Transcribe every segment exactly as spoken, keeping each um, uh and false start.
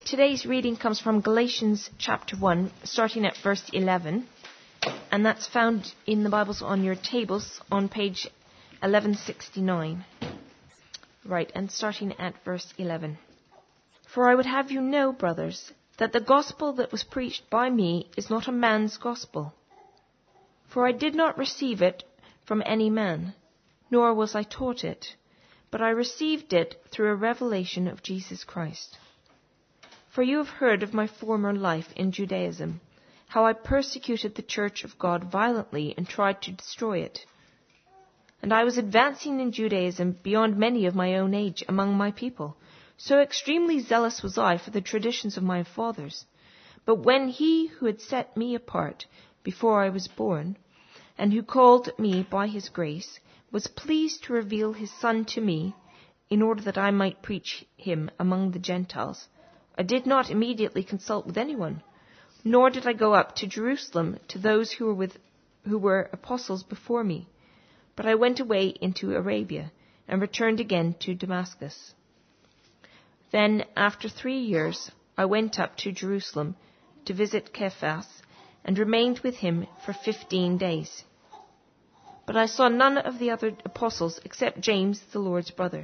Today's reading comes from Galatians chapter one, starting at verse eleven, and that's found in the Bibles on your tables on page eleven sixty-nine. Right, and starting at verse eleven. For I would have you know, brothers, that the gospel that was preached by me is not a man's gospel. For I did not receive it from any man, nor was I taught it, but I received it through a revelation of Jesus Christ. For you have heard of my former life in Judaism, how I persecuted the church of God violently and tried to destroy it. And I was advancing in Judaism beyond many of my own age among my people. So extremely zealous was I for the traditions of my fathers. But when he who had set me apart before I was born, and who called me by his grace, was pleased to reveal his Son to me, in order that I might preach him among the Gentiles, I did not immediately consult with anyone, nor did I go up to Jerusalem to those who were with, who were apostles before me. But I went away into Arabia, and returned again to Damascus. Then, after three years, I went up to Jerusalem to visit Cephas, and remained with him for fifteen days. But I saw none of the other apostles except James, the Lord's brother.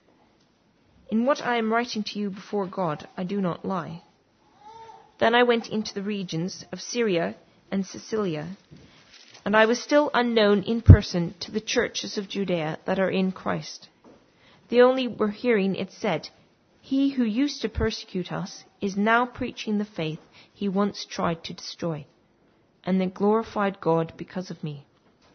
In what I am writing to you before God, I do not lie. Then I went into the regions of Syria and Cilicia, and I was still unknown in person to the churches of Judea that are in Christ. They only were hearing it said, He who used to persecute us is now preaching the faith he once tried to destroy, and they glorified God because of me.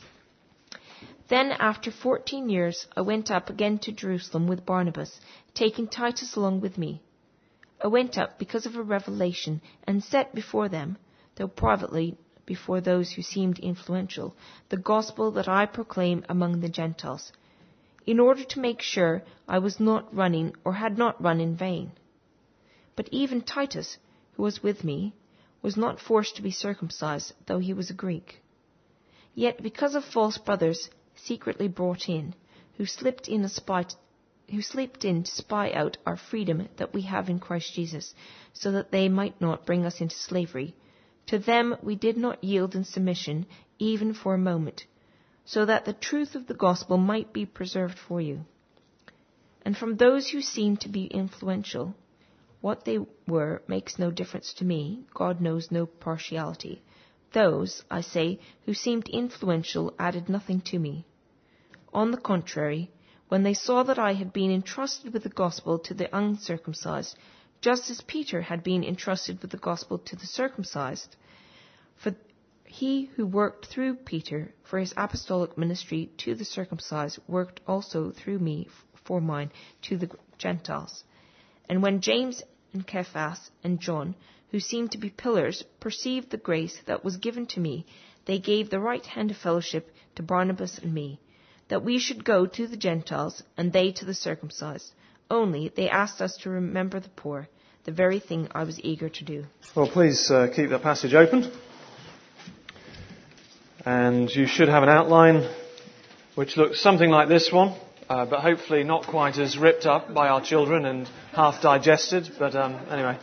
Then after fourteen years I went up again to Jerusalem with Barnabas, taking Titus along with me. I went up because of a revelation, and set before them, though privately before those who seemed influential, the gospel that I proclaim among the Gentiles, in order to make sure I was not running or had not run in vain. But even Titus, who was with me, was not forced to be circumcised, though he was a Greek. Yet because of false brothers secretly brought in, who slipped in a spy, who slipped in to spy out our freedom that we have in Christ Jesus, so that they might not bring us into slavery, to them we did not yield in submission, even for a moment, so that the truth of the gospel might be preserved for you. And from those who seemed to be influential, what they were makes no difference to me. God knows no partiality. Those, I say, who seemed influential added nothing to me. On the contrary, when they saw that I had been entrusted with the gospel to the uncircumcised, just as Peter had been entrusted with the gospel to the circumcised, for he who worked through Peter for his apostolic ministry to the circumcised worked also through me for mine to the Gentiles. And when James and Cephas and John, who seemed to be pillars, perceived the grace that was given to me, they gave the right hand of fellowship to Barnabas and me, that we should go to the Gentiles, and they to the circumcised. Only they asked us to remember the poor, the very thing I was eager to do. Well, please uh, keep that passage open. And you should have an outline which looks something like this one, uh, but hopefully not quite as ripped up by our children and half digested. But um, anyway.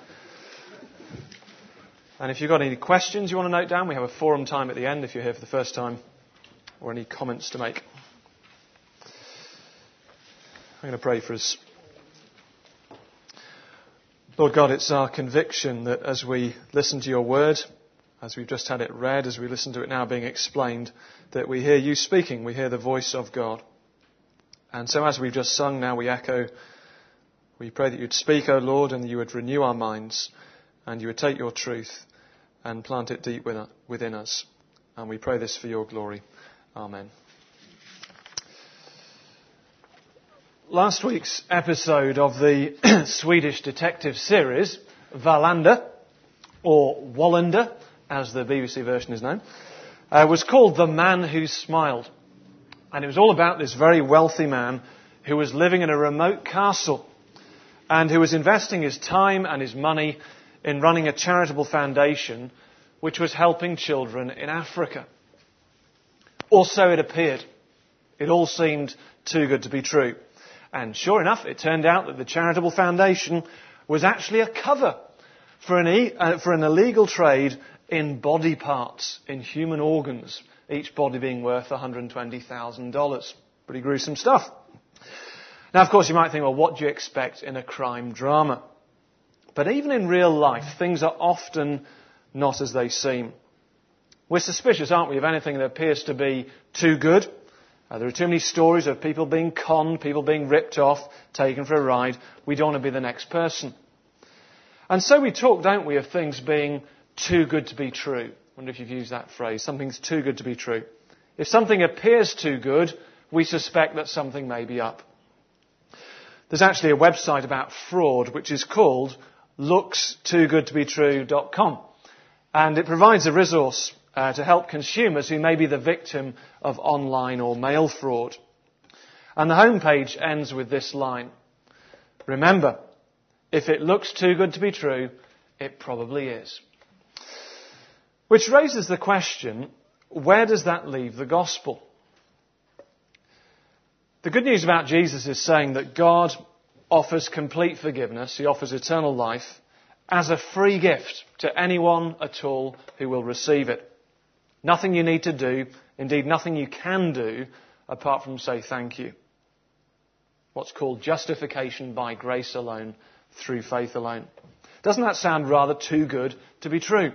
And if you've got any questions you want to note down, we have a forum time at the end if you're here for the first time, or any comments to make. I'm going to pray for us. Lord God, it's our conviction that as we listen to your word, as we've just had it read, as we listen to it now being explained, that we hear you speaking, we hear the voice of God. And so as we've just sung, now we echo, we pray that you'd speak, O Lord, and that you would renew our minds, and you would take your truth and plant it deep within us. And we pray this for your glory. Amen. Last week's episode of the Swedish detective series, Wallander, or Wallander, as the B B C version is known, uh, was called The Man Who Smiled. And it was all about this very wealthy man who was living in a remote castle and who was investing his time and his money in running a charitable foundation which was helping children in Africa. Or so it appeared. It all seemed too good to be true. And sure enough, it turned out that the charitable foundation was actually a cover for an, e- uh, for an illegal trade in body parts, in human organs, each body being worth one hundred twenty thousand dollars. Pretty gruesome stuff. Now, of course, you might think, well, what do you expect in a crime drama? But even in real life, things are often not as they seem. We're suspicious, aren't we, of anything that appears to be too good. Uh, there are too many stories of people being conned, people being ripped off, taken for a ride. We don't want to be the next person. And so we talk, don't we, of things being too good to be true. I wonder if you've used that phrase. Something's too good to be true. If something appears too good, we suspect that something may be up. There's actually a website about fraud which is called looks too good to be true dot com. And it provides a resource uh, to help consumers who may be the victim of online or mail fraud. And the homepage ends with this line. Remember, if it looks too good to be true, it probably is. Which raises the question, where does that leave the gospel? The good news about Jesus is saying that God offers complete forgiveness, he offers eternal life, as a free gift to anyone at all who will receive it. Nothing you need to do, indeed nothing you can do, apart from say thank you. What's called justification by grace alone, through faith alone. Doesn't that sound rather too good to be true?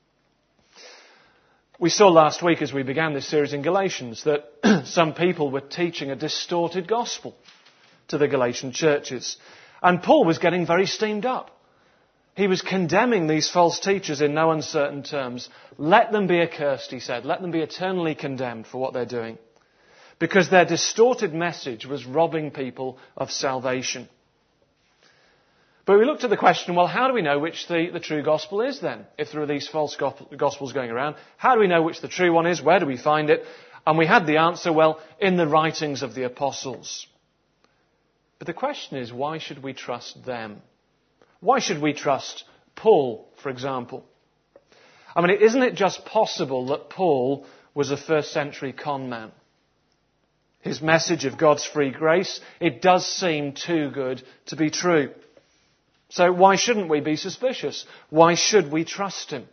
We saw last week as we began this series in Galatians that some people were teaching a distorted gospel to the Galatian churches. And Paul was getting very steamed up. He was condemning these false teachers in no uncertain terms. Let them be accursed, he said. Let them be eternally condemned for what they're doing. Because their distorted message was robbing people of salvation. But we looked at the question, well, how do we know which the, the true gospel is then? If there are these false gospels going around, how do we know which the true one is? Where do we find it? And we had the answer, well, in the writings of the apostles. But the question is, why should we trust them? Why should we trust Paul, for example? I mean, isn't it just possible that Paul was a first century con man? His message of God's free grace, it does seem too good to be true. So why shouldn't we be suspicious? Why should we trust him?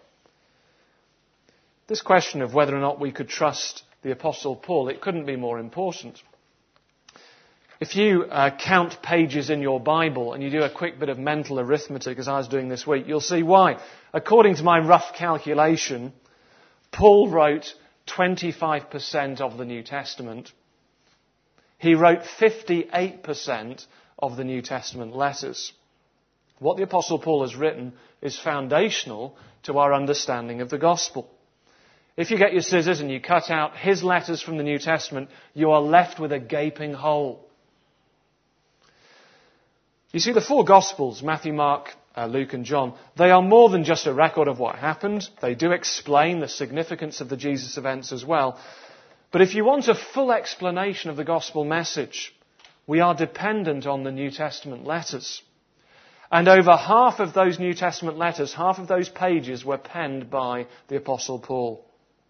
This question of whether or not we could trust the Apostle Paul, it couldn't be more important. If you uh, count pages in your Bible and you do a quick bit of mental arithmetic, as I was doing this week, you'll see why. According to my rough calculation, Paul wrote twenty-five percent of the New Testament. He wrote fifty-eight percent of the New Testament letters. What the Apostle Paul has written is foundational to our understanding of the gospel. If you get your scissors and you cut out his letters from the New Testament, you are left with a gaping hole. You see, the four Gospels, Matthew, Mark, uh, Luke and John, they are more than just a record of what happened. They do explain the significance of the Jesus events as well. But if you want a full explanation of the gospel message, we are dependent on the New Testament letters. And over half of those New Testament letters, half of those pages were penned by the Apostle Paul.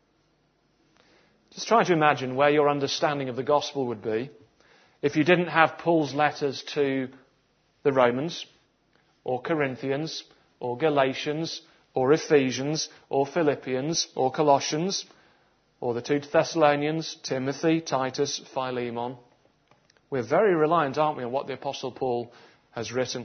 Just try to imagine where your understanding of the gospel would be if you didn't have Paul's letters to the Romans, or Corinthians, or Galatians, or Ephesians, or Philippians, or Colossians, or the two Thessalonians, Timothy, Titus, Philemon. We're very reliant, aren't we, on what the Apostle Paul has written.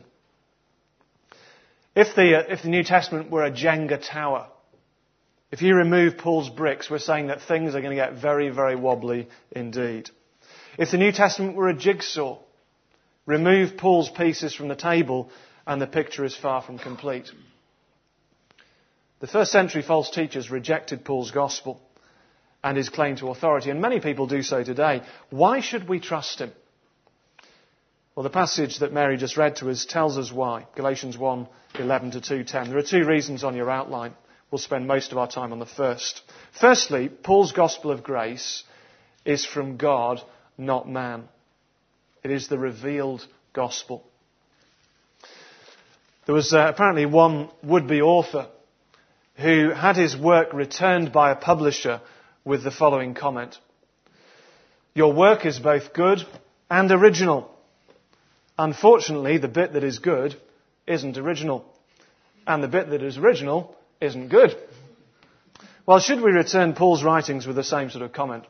If the, uh, if the New Testament were a Jenga tower, if you remove Paul's bricks, we're saying that things are going to get very, very wobbly indeed. If the New Testament were a jigsaw, remove Paul's pieces from the table and the picture is far from complete. The first century false teachers rejected Paul's gospel and his claim to authority, and many people do so today. Why should we trust him? Well, the passage that Mary just read to us tells us why. Galatians one eleven to two ten. There are two reasons on your outline. We'll spend most of our time on the first. Firstly, Paul's gospel of grace is from God, not man. It is the revealed gospel. There was uh, apparently one would-be author who had his work returned by a publisher with the following comment. Your work is both good and original. Unfortunately, the bit that is good isn't original. and the bit that is original isn't good. Well, should we return Paul's writings with the same sort of comment?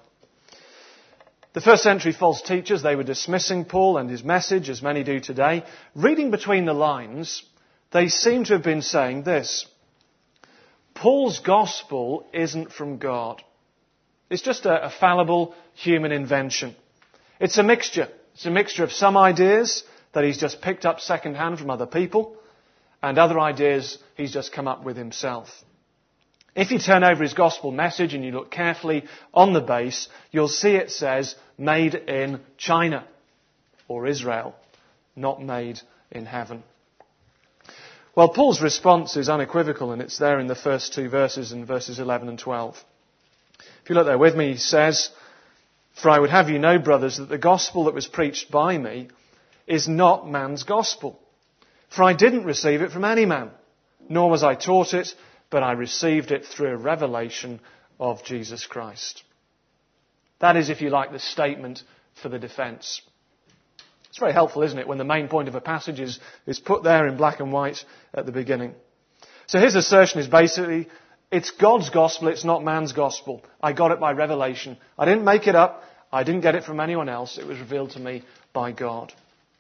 The first century false teachers, they were dismissing Paul and his message, as many do today. Reading between the lines, they seem to have been saying this: Paul's gospel isn't from God. It's just a, a fallible human invention. It's a mixture. It's a mixture of some ideas that he's just picked up second-hand from other people, and other ideas he's just come up with himself. If you turn over his gospel message and you look carefully on the base, you'll see it says, made in China or Israel, not made in heaven. Well, Paul's response is unequivocal, and it's there in the first two verses, in verses eleven and twelve. If you look there with me, he says, "For I would have you know, brothers, that the gospel that was preached by me is not man's gospel. For I didn't receive it from any man, nor was I taught it, but I received it through a revelation of Jesus Christ." That is, if you like, the statement for the defence. It's very helpful, isn't it, when the main point of a passage is, is put there in black and white at the beginning. So his assertion is basically, it's God's gospel, it's not man's gospel. I got it by revelation. I didn't make it up. I didn't get it from anyone else. It was revealed to me by God.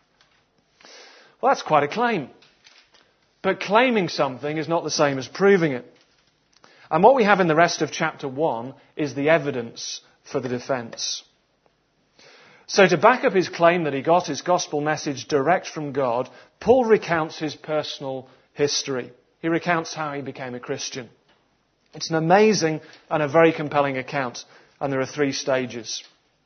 Well, that's quite a claim. But claiming something is not the same as proving it. And what we have in the rest of chapter one is the evidence for the defence. So to back up his claim that he got his gospel message direct from God, Paul recounts his personal history. He recounts how he became a Christian. It's an amazing and a very compelling account, and there are three stages.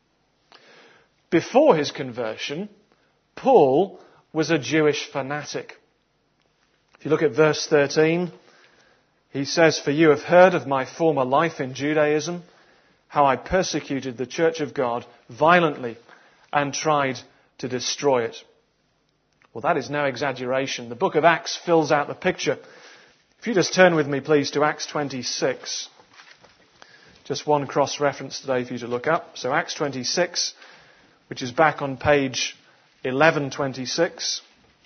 Before his conversion, Paul was a Jewish fanatic. If you look at verse thirteen, he says, "For you have heard of my former life in Judaism, how I persecuted the church of God violently and tried to destroy it." Well, that is no exaggeration. The book of Acts fills out the picture. If you just turn with me, please, to Acts twenty-six. Just one cross-reference today for you to look up. So Acts twenty-six, which is back on page eleven twenty-six.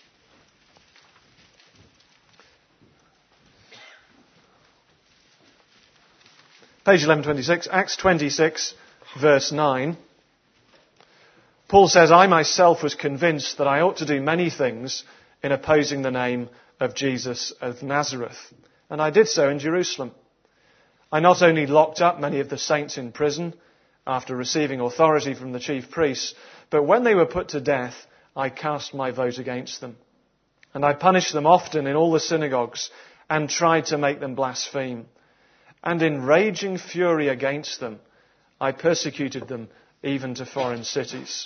Page eleven twenty-six, Acts twenty-six, verse nine. Paul says, "I myself was convinced that I ought to do many things in opposing the name of Jesus of Nazareth. And I did so in Jerusalem. I not only locked up many of the saints in prison after receiving authority from the chief priests, but when they were put to death, I cast my vote against them. And I punished them often in all the synagogues and tried to make them blaspheme. And in raging fury against them, I persecuted them even to foreign cities."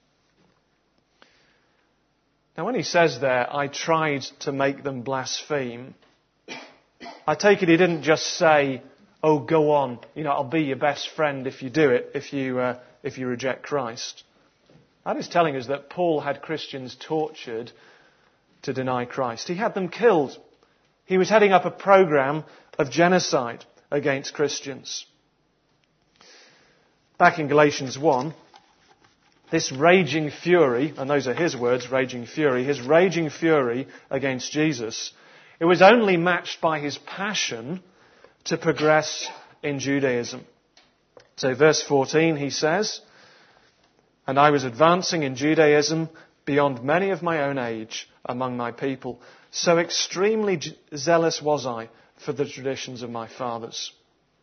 Now, when he says there, "I tried to make them blaspheme," I take it he didn't just say, "Oh, go on, you know, I'll be your best friend if you do it, if you uh, if you reject Christ." That is telling us that Paul had Christians tortured to deny Christ. He had them killed. He was heading up a program of genocide against Christians. Back in Galatians one, this raging fury, and those are his words, raging fury, his raging fury against Jesus, it was only matched by his passion to progress in Judaism. So verse fourteen, he says, "And I was advancing in Judaism beyond many of my own age among my people. So extremely zealous was I for the traditions of my fathers."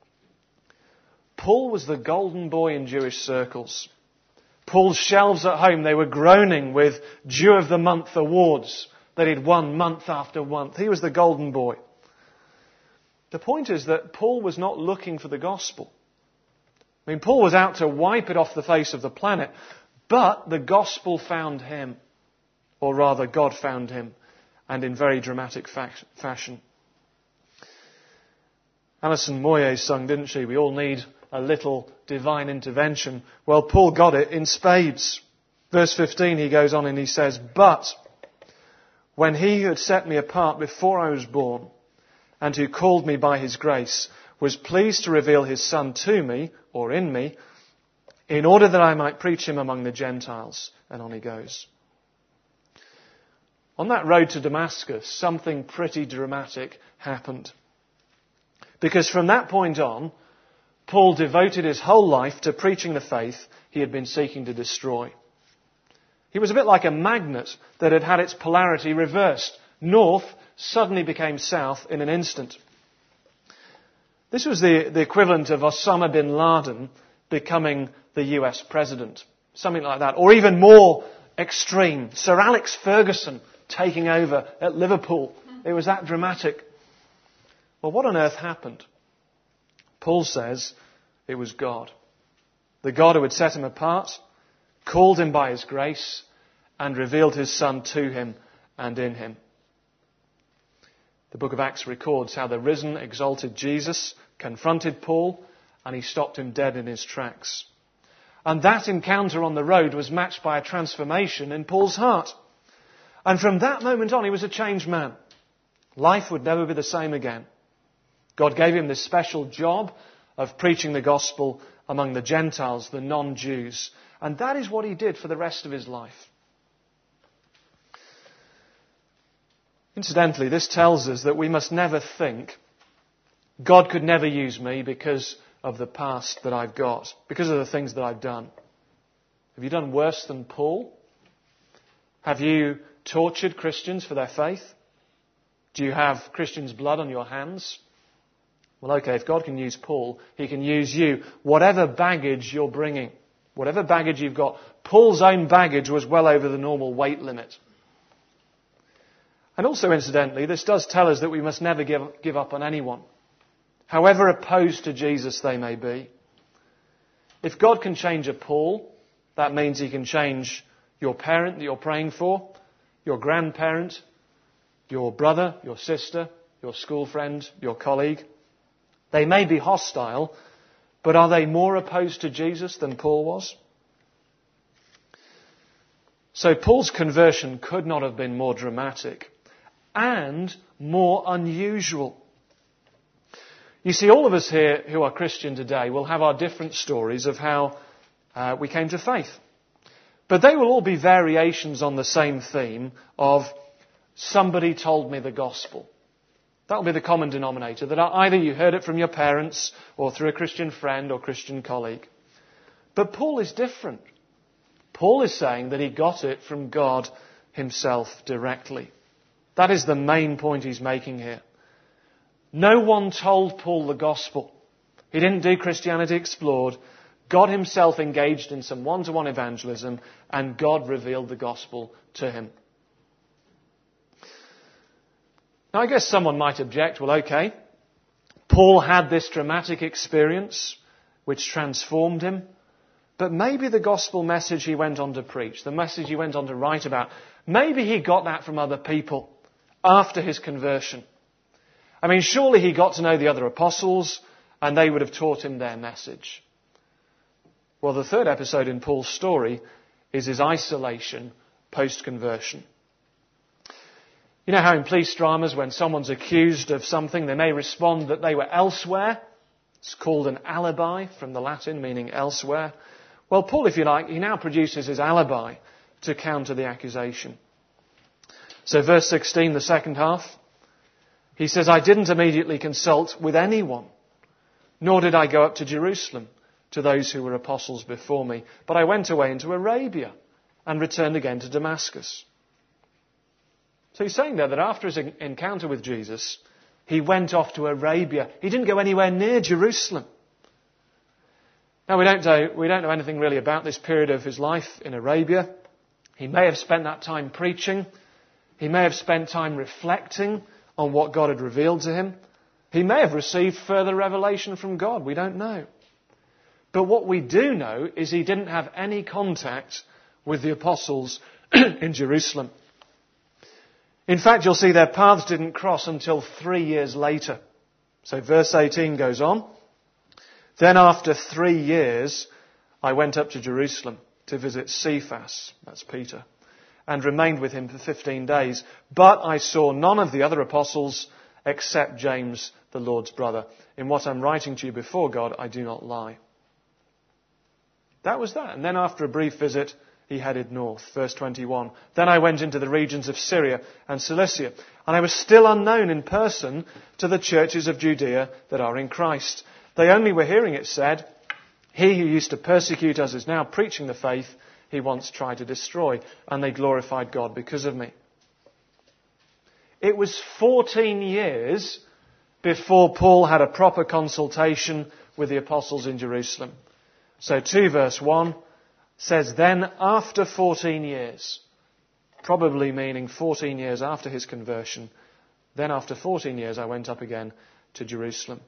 Paul was the golden boy in Jewish circles. Paul's shelves at home, they were groaning with Jew of the Month awards that he'd won month after month. He was the golden boy. The point is that Paul was not looking for the gospel. I mean, Paul was out to wipe it off the face of the planet, but the gospel found him, or rather God found him, and in very dramatic fa- fashion. Alison Moyet sung, didn't she? We all need a little divine intervention. Well, Paul got it in spades. Verse fifteen, he goes on and he says, "But when he who had set me apart before I was born, and who called me by his grace, was pleased to reveal his Son to me, or in me, in order that I might preach him among the Gentiles." And on he goes. On that road to Damascus, something pretty dramatic happened. Because from that point on, Paul devoted his whole life to preaching the faith he had been seeking to destroy. He was a bit like a magnet that had had its polarity reversed. North suddenly became south in an instant. This was the, the equivalent of Osama bin Laden becoming the U S president. Something like that. Or even more extreme, Sir Alex Ferguson taking over at Liverpool. It was that dramatic. Well, what on earth happened? Paul says it was God. The God who had set him apart, called him by his grace, and revealed his Son to him and in him. The book of Acts records how the risen, exalted Jesus confronted Paul and he stopped him dead in his tracks. And that encounter on the road was matched by a transformation in Paul's heart. And from that moment on, he was a changed man. Life would never be the same again. God gave him this special job of preaching the gospel among the Gentiles, the non-Jews. And that is what he did for the rest of his life. Incidentally, this tells us that we must never think, God could never use me because of the past that I've got, because of the things that I've done. Have you done worse than Paul? Have you tortured Christians for their faith? Do you have Christians' blood on your hands? Well, okay, if God can use Paul, he can use you. Whatever baggage you're bringing, whatever baggage you've got, Paul's own baggage was well over the normal weight limit. And also, incidentally, this does tell us that we must never give, give up on anyone, however opposed to Jesus they may be. If God can change a Paul, that means he can change your parent that you're praying for, your grandparent, your brother, your sister, your school friend, your colleague. They may be hostile, but are they more opposed to Jesus than Paul was? So Paul's conversion could not have been more dramatic and more unusual. You see, all of us here who are Christian today will have our different stories of how uh, we came to faith. But they will all be variations on the same theme of somebody told me the gospel. That will be the common denominator, that either you heard it from your parents or through a Christian friend or Christian colleague. But Paul is different. Paul is saying that he got it from God himself directly. That is the main point he's making here. No one told Paul the gospel. He didn't do Christianity Explored. God himself engaged in some one-to-one evangelism, and God revealed the gospel to him. Now, I guess someone might object, well, okay, Paul had this dramatic experience which transformed him, but maybe the gospel message he went on to preach, the message he went on to write about, maybe he got that from other people after his conversion. I mean, surely he got to know the other apostles and they would have taught him their message. Well, the third episode in Paul's story is his isolation post-conversion. You know how in police dramas, when someone's accused of something, they may respond that they were elsewhere. It's called an alibi from the Latin, meaning elsewhere. Well, Paul, if you like, he now produces his alibi to counter the accusation. So verse sixteen, the second half, he says, I didn't immediately consult with anyone, nor did I go up to Jerusalem to those who were apostles before me, but I went away into Arabia and returned again to Damascus. So he's saying there that after his encounter with Jesus, he went off to Arabia. He didn't go anywhere near Jerusalem. Now, we don't know, we don't know anything really about this period of his life in Arabia. He may have spent that time preaching. He may have spent time reflecting on what God had revealed to him. He may have received further revelation from God. We don't know. But what we do know is he didn't have any contact with the apostles in Jerusalem. In fact, you'll see their paths didn't cross until three years later. So verse eighteen goes on. Then after three years, I went up to Jerusalem to visit Cephas, that's Peter, and remained with him for fifteen days. But I saw none of the other apostles except James, the Lord's brother. In what I'm writing to you before God, I do not lie. That was that. And then after a brief visit he headed north. Verse twenty-one. Then I went into the regions of Syria and Cilicia, and I was still unknown in person to the churches of Judea that are in Christ. They only were hearing it said, he who used to persecute us is now preaching the faith he once tried to destroy, and they glorified God because of me. It was fourteen years before Paul had a proper consultation with the apostles in Jerusalem. So two verse one says, then after fourteen years, probably meaning fourteen years after his conversion, then after fourteen years I went up again to Jerusalem.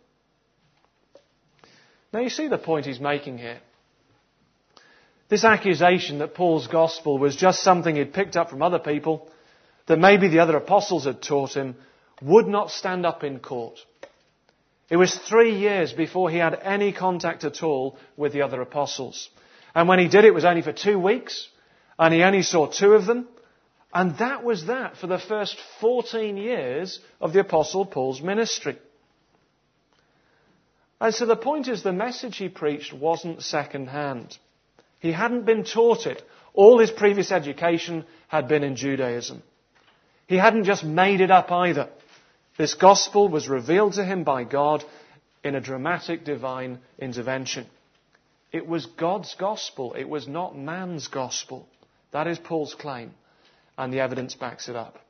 Now you see the point he's making here. This accusation that Paul's gospel was just something he'd picked up from other people, that maybe the other apostles had taught him, would not stand up in court. It was three years before he had any contact at all with the other apostles. And when he did, it was only for two weeks, and he only saw two of them. And that was that for the first fourteen years of the Apostle Paul's ministry. And so the point is, the message he preached wasn't second-hand. He hadn't been taught it. All his previous education had been in Judaism. He hadn't just made it up either. This gospel was revealed to him by God in a dramatic divine intervention. It was God's gospel. It was not man's gospel. That is Paul's claim, and the evidence backs it up.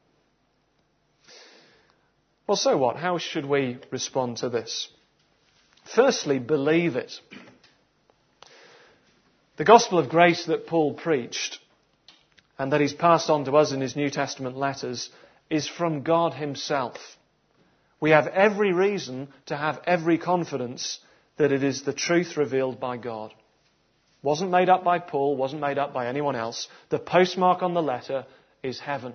Well, so what? How should we respond to this? Firstly, believe it. The gospel of grace that Paul preached, and that he's passed on to us in his New Testament letters, is from God himself. We have every reason to have every confidence that it is the truth revealed by God. Wasn't made up by Paul, wasn't made up by anyone else. The postmark on the letter is heaven.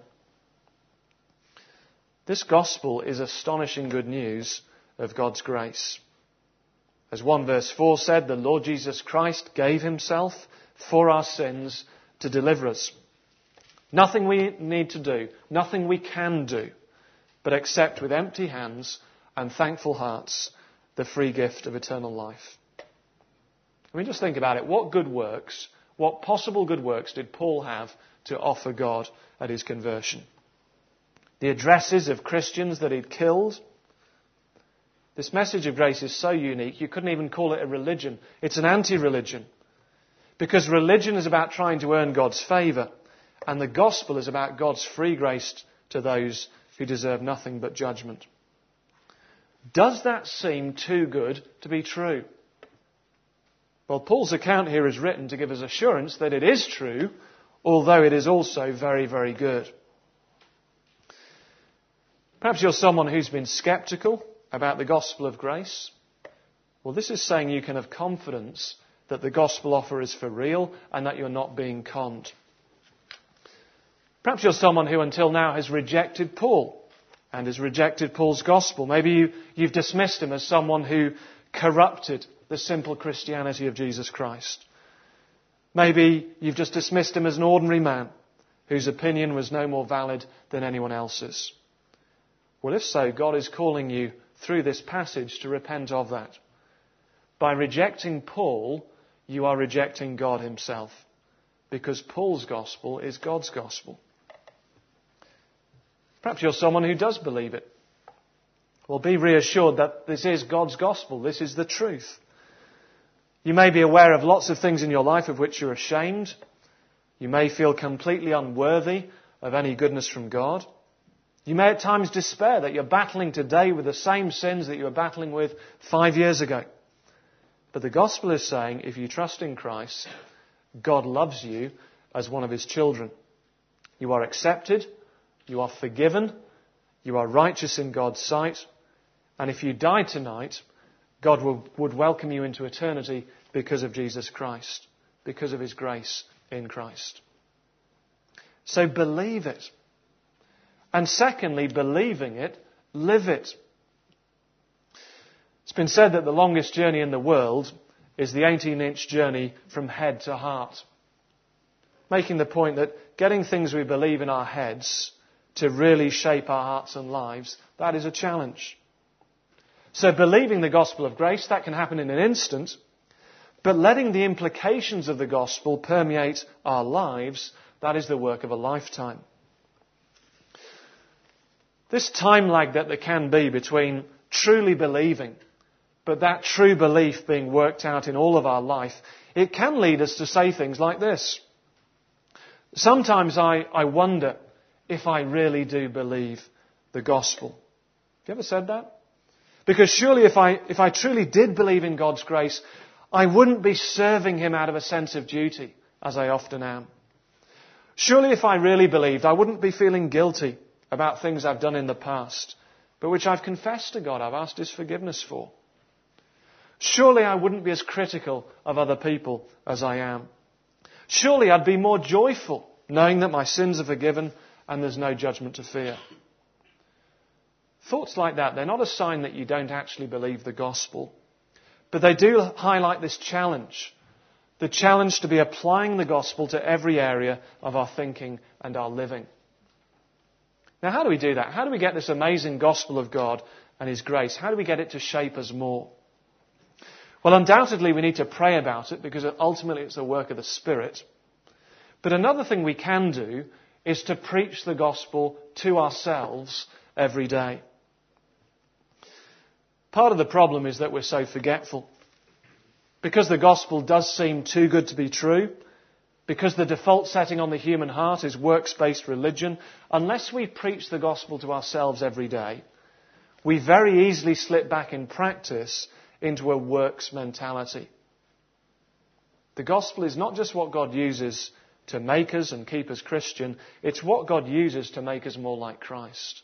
This gospel is astonishing good news of God's grace. As one verse four said, the Lord Jesus Christ gave himself for our sins to deliver us. Nothing we need to do, nothing we can do, but accept with empty hands and thankful hearts the free gift of eternal life. I mean, just think about it. What good works, what possible good works did Paul have to offer God at his conversion? The addresses of Christians that he'd killed. This message of grace is so unique, you couldn't even call it a religion. It's an anti-religion. Because religion is about trying to earn God's favour, and the gospel is about God's free grace to those who deserve nothing but judgment. Does that seem too good to be true? Well, Paul's account here is written to give us assurance that it is true, although it is also very, very good. Perhaps you're someone who's been sceptical about the gospel of grace. Well, this is saying you can have confidence that the gospel offer is for real and that you're not being conned. Perhaps you're someone who until now has rejected Paul and has rejected Paul's gospel. Maybe you, you've dismissed him as someone who corrupted the simple Christianity of Jesus Christ. Maybe you've just dismissed him as an ordinary man whose opinion was no more valid than anyone else's. Well, if so, God is calling you through this passage to repent of that. By rejecting Paul, you are rejecting God himself, because Paul's gospel is God's gospel. Perhaps you're someone who does believe it. Well, be reassured that this is God's gospel. This is the truth. You may be aware of lots of things in your life of which you're ashamed. You may feel completely unworthy of any goodness from God. You may at times despair that you're battling today with the same sins that you were battling with five years ago. But the gospel is saying, if you trust in Christ, God loves you as one of his children. You are accepted, you are forgiven, you are righteous in God's sight, and if you die tonight, God will, would welcome you into eternity because of Jesus Christ, because of his grace in Christ. So believe it. And secondly, believing it, live it. It's been said that the longest journey in the world is the eighteen-inch journey from head to heart. Making the point that getting things we believe in our heads to really shape our hearts and lives, that is a challenge. So believing the gospel of grace, that can happen in an instant. But letting the implications of the gospel permeate our lives, that is the work of a lifetime. This time lag that there can be between truly believing, but that true belief being worked out in all of our life, it can lead us to say things like this. Sometimes I, I wonder if I really do believe the gospel. Have you ever said that? Because surely if I, if I truly did believe in God's grace, I wouldn't be serving Him out of a sense of duty, as I often am. Surely if I really believed, I wouldn't be feeling guilty about things I've done in the past, but which I've confessed to God, I've asked His forgiveness for. Surely I wouldn't be as critical of other people as I am. Surely I'd be more joyful knowing that my sins are forgiven and there's no judgment to fear. Thoughts like that, they're not a sign that you don't actually believe the gospel, but they do highlight this challenge. The challenge to be applying the gospel to every area of our thinking and our living. Now, how do we do that? How do we get this amazing gospel of God and His grace? How do we get it to shape us more? Well, undoubtedly we need to pray about it because ultimately it's a work of the Spirit. But another thing we can do is to preach the gospel to ourselves every day. Part of the problem is that we're so forgetful. Because the gospel does seem too good to be true, because the default setting on the human heart is works-based religion, unless we preach the gospel to ourselves every day, we very easily slip back in practice into a works mentality. The gospel is not just what God uses to make us and keep us Christian, it's what God uses to make us more like Christ.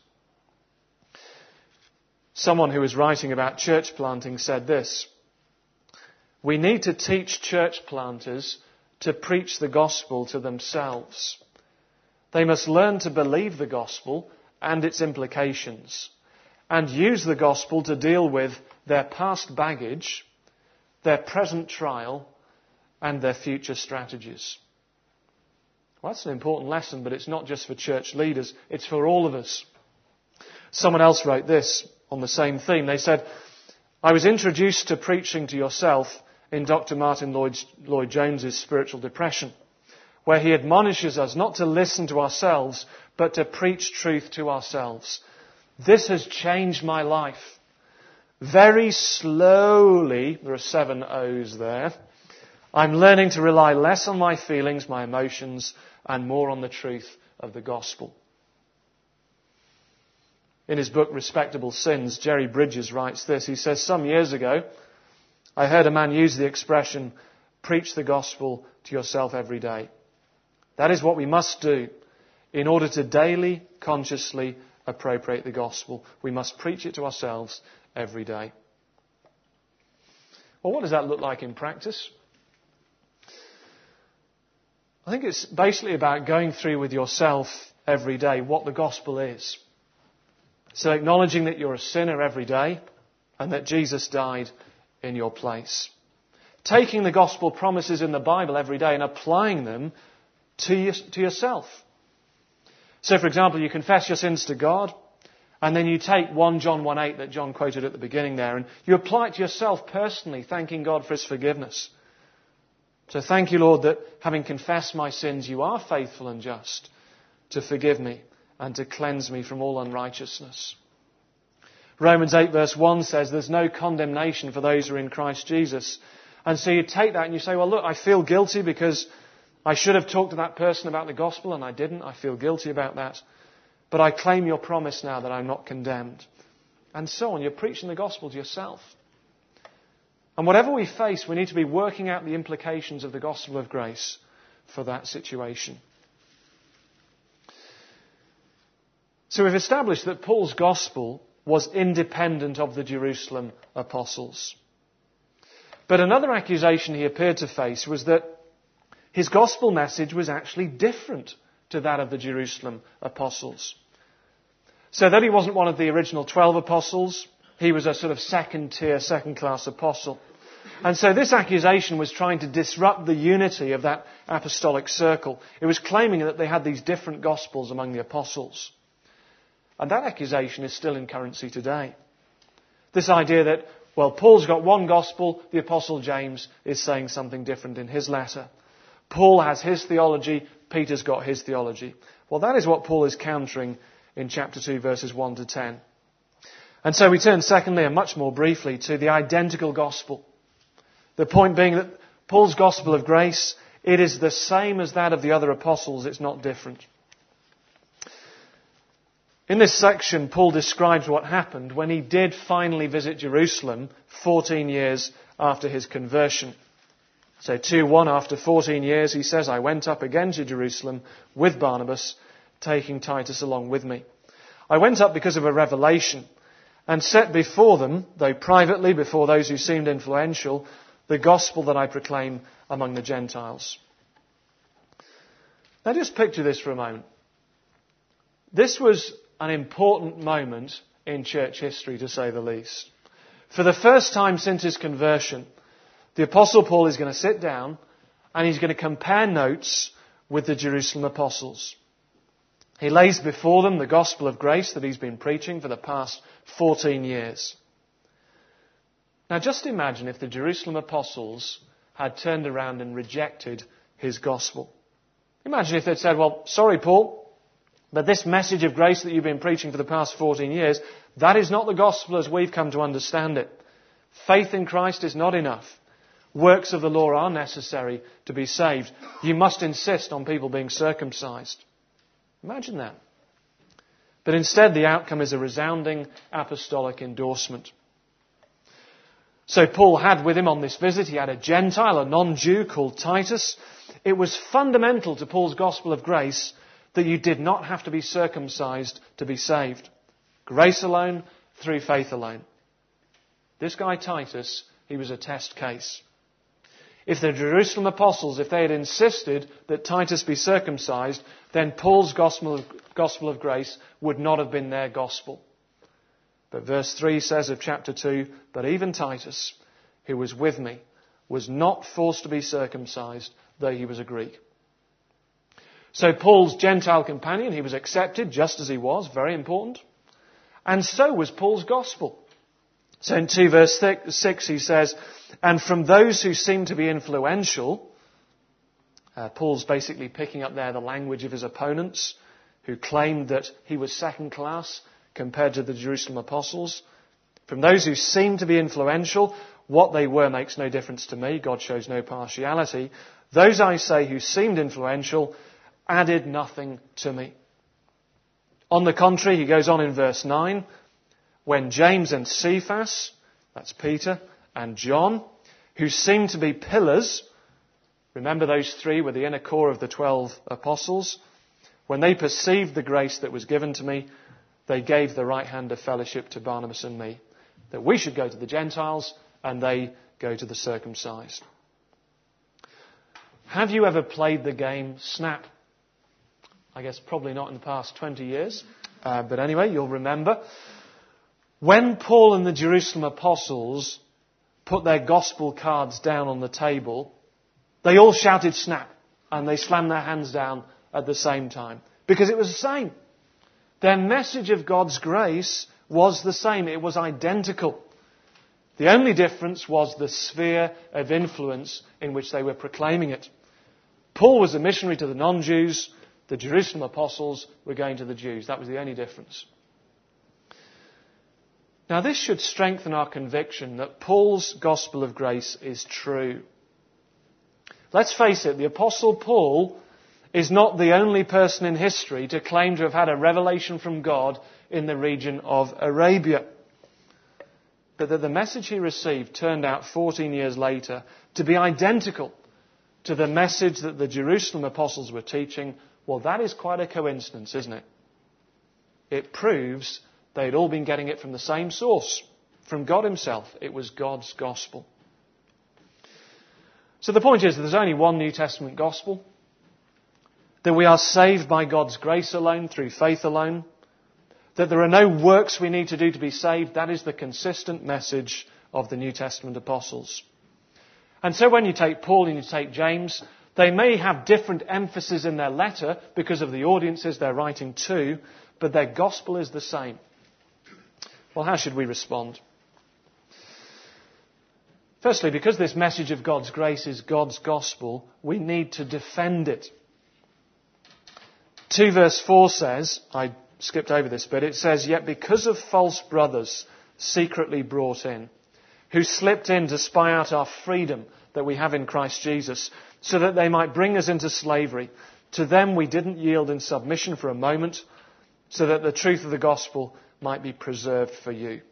Someone who was writing about church planting said this: we need to teach church planters to preach the gospel to themselves. They must learn to believe the gospel and its implications and use the gospel to deal with their past baggage, their present trial, and their future strategies. Well, that's an important lesson, but it's not just for church leaders, it's for all of us. Someone else wrote this on the same theme. They said, I was introduced to preaching to yourself in Doctor Martin Lloyd-Jones's Spiritual Depression, where he admonishes us not to listen to ourselves, but to preach truth to ourselves. This has changed my life. Very slowly, there are seven O's there, I'm learning to rely less on my feelings, my emotions, and more on the truth of the gospel. In his book, Respectable Sins, Jerry Bridges writes this. He says, some years ago, I heard a man use the expression, preach the gospel to yourself every day. That is what we must do in order to daily, consciously appropriate the gospel. We must preach it to ourselves every day. Well, what does that look like in practice? I think it's basically about going through with yourself every day what the gospel is. So acknowledging that you're a sinner every day and that Jesus died in your place. Taking the gospel promises in the Bible every day and applying them to, you, to yourself. So, for example, you confess your sins to God and then you take First John one eight that John quoted at the beginning there and you apply it to yourself personally, thanking God for His forgiveness. So thank you, Lord, that having confessed my sins, you are faithful and just to forgive me and to cleanse me from all unrighteousness. Romans eight verse one says there's no condemnation for those who are in Christ Jesus. And so you take that and you say, well, look, I feel guilty because I should have talked to that person about the gospel and I didn't. I feel guilty about that. But I claim your promise now that I'm not condemned. And so on. You're preaching the gospel to yourself. And whatever we face, we need to be working out the implications of the gospel of grace for that situation. So we've established that Paul's gospel was independent of the Jerusalem apostles. But another accusation he appeared to face was that his gospel message was actually different to that of the Jerusalem apostles. So that he wasn't one of the original twelve apostles, he was a sort of second-tier, second-class apostle. And so this accusation was trying to disrupt the unity of that apostolic circle. It was claiming that they had these different gospels among the apostles. And that accusation is still in currency today. This idea that well, Paul's got one gospel, the Apostle James is saying something different in his letter. Paul has his theology, Peter's got his theology. Well, that is what Paul is countering in chapter two, verses one to ten. And so we turn secondly, and much more briefly, to the identical gospel. The point being that Paul's gospel of grace, it is the same as that of the other apostles, it's not different. In this section, Paul describes what happened when he did finally visit Jerusalem fourteen years after his conversion. So two one, after fourteen years, he says, I went up again to Jerusalem with Barnabas, taking Titus along with me. I went up because of a revelation and set before them, though privately before those who seemed influential, the gospel that I proclaim among the Gentiles. Now just picture this for a moment. This was an important moment in church history, to say the least. For the first time since his conversion, the Apostle Paul is going to sit down and he's going to compare notes with the Jerusalem apostles. He lays before them the gospel of grace that he's been preaching for the past fourteen years. Now just imagine if the Jerusalem apostles had turned around and rejected his gospel. Imagine if they'd said, well, sorry, Paul, but this message of grace that you've been preaching for the past fourteen years, that is not the gospel as we've come to understand it. Faith in Christ is not enough. Works of the law are necessary to be saved. You must insist on people being circumcised. Imagine that. But instead, the outcome is a resounding apostolic endorsement. So Paul had with him on this visit, he had a Gentile, a non-Jew called Titus. It was fundamental to Paul's gospel of grace that you did not have to be circumcised to be saved. Grace alone, through faith alone. This guy Titus, he was a test case. If the Jerusalem apostles, if they had insisted that Titus be circumcised, then Paul's gospel of, gospel of grace would not have been their gospel. But verse three says of chapter two, but even Titus, who was with me, was not forced to be circumcised, though he was a Greek. So Paul's Gentile companion, he was accepted just as he was, very important. And so was Paul's gospel. So in two verse six he says, and from those who seem to be influential, uh, Paul's basically picking up there the language of his opponents, who claimed that he was second class compared to the Jerusalem apostles. From those who seem to be influential, what they were makes no difference to me. God shows no partiality. Those, I say, who seemed influential added nothing to me. On the contrary, he goes on in verse nine, when James and Cephas, that's Peter, and John, who seemed to be pillars, remember those three were the inner core of the twelve apostles, when they perceived the grace that was given to me, they gave the right hand of fellowship to Barnabas and me, that we should go to the Gentiles and they go to the circumcised. Have you ever played the game Snap? I guess probably not in the past twenty years, uh, but anyway, you'll remember. When Paul and the Jerusalem apostles put their gospel cards down on the table, they all shouted snap and they slammed their hands down at the same time because it was the same. Their message of God's grace was the same. It was identical. The only difference was the sphere of influence in which they were proclaiming it. Paul was a missionary to the non-Jews. The Jerusalem apostles were going to the Jews. That was the only difference. Now this should strengthen our conviction that Paul's gospel of grace is true. Let's face it, the Apostle Paul is not the only person in history to claim to have had a revelation from God in the region of Arabia. But that the message he received turned out fourteen years later to be identical to the message that the Jerusalem apostles were teaching, well, that is quite a coincidence, isn't it? It proves they'd all been getting it from the same source, from God himself. It was God's gospel. So the point is that there's only one New Testament gospel, that we are saved by God's grace alone, through faith alone, that there are no works we need to do to be saved. That is the consistent message of the New Testament apostles. And so when you take Paul and you take James, they may have different emphasis in their letter because of the audiences they're writing to, but their gospel is the same. Well, how should we respond? Firstly, because this message of God's grace is God's gospel, we need to defend it. two verse four says, I skipped over this bit, it says, "Yet because of false brothers secretly brought in, who slipped in to spy out our freedom that we have in Christ Jesus, so that they might bring us into slavery, to them we didn't yield in submission for a moment, so that the truth of the gospel might be preserved for you."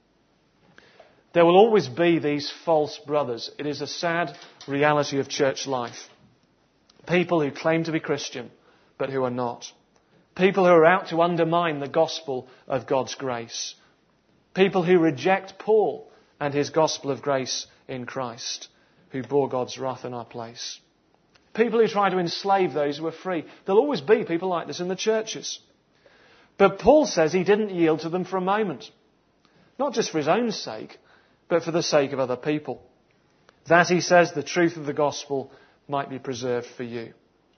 There will always be these false brothers. It is a sad reality of church life. People who claim to be Christian, but who are not. People who are out to undermine the gospel of God's grace. People who reject Paul and his gospel of grace in Christ, who bore God's wrath in our place. People who try to enslave those who are free. There'll always be people like this in the churches. But Paul says he didn't yield to them for a moment. Not just for his own sake, but for the sake of other people. That, he says, the truth of the gospel might be preserved for you.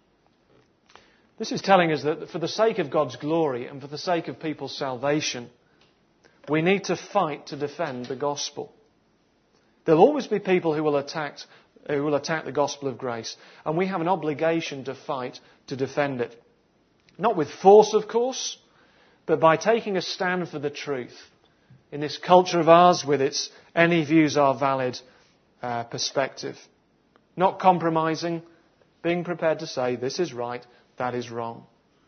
This is telling us that for the sake of God's glory and for the sake of people's salvation, we need to fight to defend the gospel. There'll always be people who will attack, who will attack the gospel of grace, and we have an obligation to fight to defend it. Not with force, of course, but by taking a stand for the truth. In this culture of ours, with its any views are valid uh, perspective. Not compromising, being prepared to say this is right, that is wrong.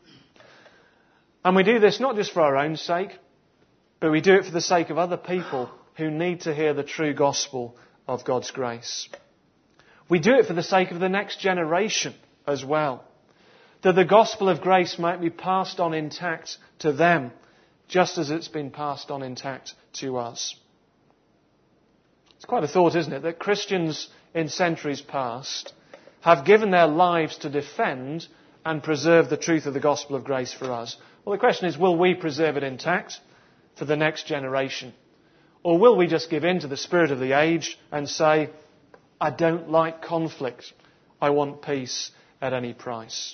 And we do this not just for our own sake, but we do it for the sake of other people who need to hear the true gospel of God's grace. We do it for the sake of the next generation as well. That the gospel of grace might be passed on intact to them, just as it's been passed on intact to us. It's quite a thought, isn't it, that Christians in centuries past have given their lives to defend and preserve the truth of the gospel of grace for us. Well, the question is, will we preserve it intact for the next generation? Or will we just give in to the spirit of the age and say, I don't like conflict, I want peace at any price?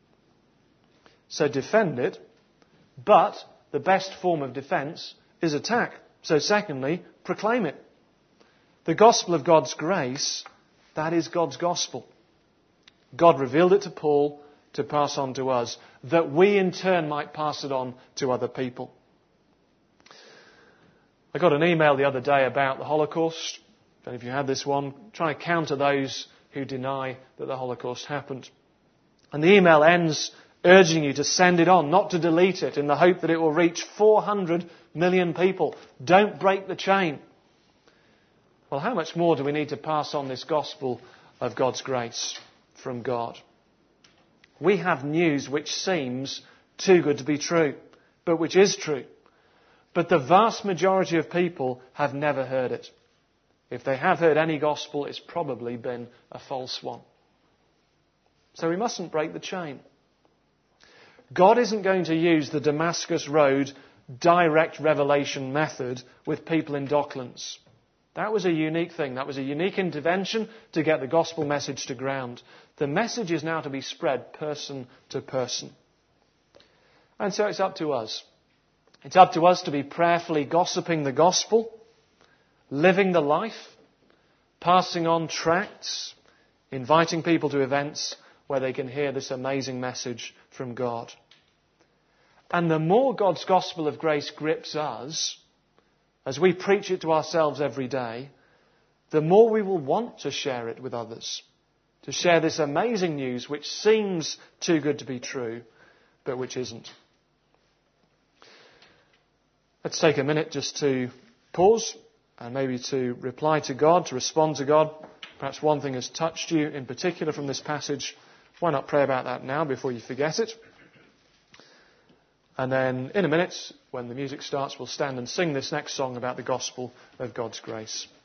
So defend it, but the best form of defence is attack. So secondly, proclaim it. The gospel of God's grace, that is God's gospel. God revealed it to Paul to pass on to us, that we in turn might pass it on to other people. I got an email the other day about the Holocaust. I don't know if you had this one, trying to counter those who deny that the Holocaust happened. And the email ends urging you to send it on, not to delete it, in the hope that it will reach four hundred million people. Don't break the chain. Well, how much more do we need to pass on this gospel of God's grace from God? We have news which seems too good to be true, but which is true. But the vast majority of people have never heard it. If they have heard any gospel, it's probably been a false one. So we mustn't break the chain. God isn't going to use the Damascus Road direct revelation method with people in Docklands. That was a unique thing. That was a unique intervention to get the gospel message to ground. The message is now to be spread person to person. And so it's up to us. It's up to us to be prayerfully gossiping the gospel, living the life, passing on tracts, inviting people to events where they can hear this amazing message from God. And the more God's gospel of grace grips us, as we preach it to ourselves every day, the more we will want to share it with others. To share this amazing news which seems too good to be true, but which isn't. Let's take a minute just to pause and maybe to reply to God, to respond to God. Perhaps one thing has touched you in particular from this passage. Why not pray about that now before you forget it? And then in a minute, when the music starts, we'll stand and sing this next song about the gospel of God's grace.